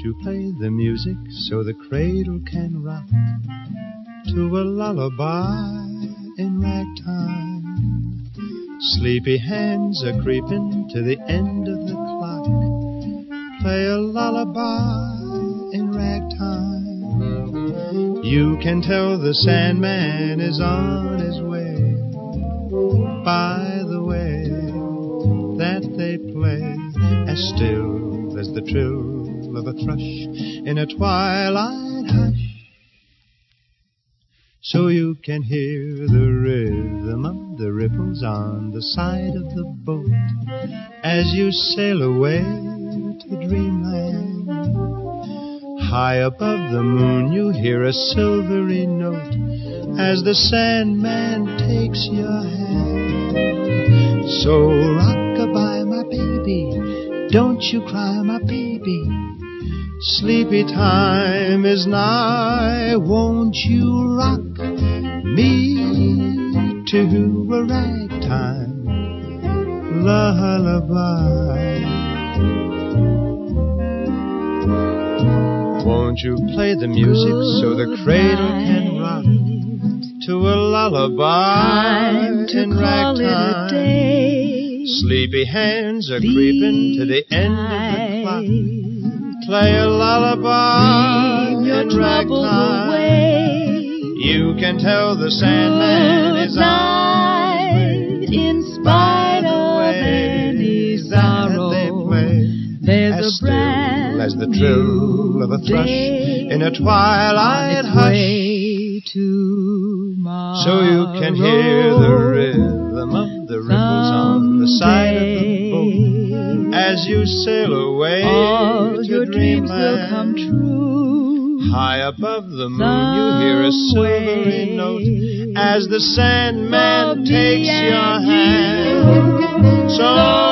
you play the music so the cradle can rock to a lullaby in ragtime? Sleepy hands are creeping to the end of the clock. Play a lullaby in ragtime. You can tell the Sandman is on his way by the way that they play, as still as the trill of a thrush in a twilight hush. So you can hear the rhythm of the ripples on the side of the boat as you sail away to dreamland. High above the moon you hear a silvery note as the Sandman takes your hand. So rock-a-bye, my baby, don't you cry, my baby. Sleepy time is nigh, won't you rock me to a ragtime lullaby? Won't you play the music so the cradle can rock to a lullaby in ragtime? Sleepy hands are creeping to the end of the clock. Play a lullaby in ragtime. You can tell the Sandman is on his way. In spite of any sorrow, there's a brand as the trill of a thrush in a twilight hush. Tomorrow. So you can hear the rhythm of the ripples on the side of the boat as you sail away all to your dreams will dreamland. come true. High above the moon you hear a silvery note as the Sandman takes your hand. So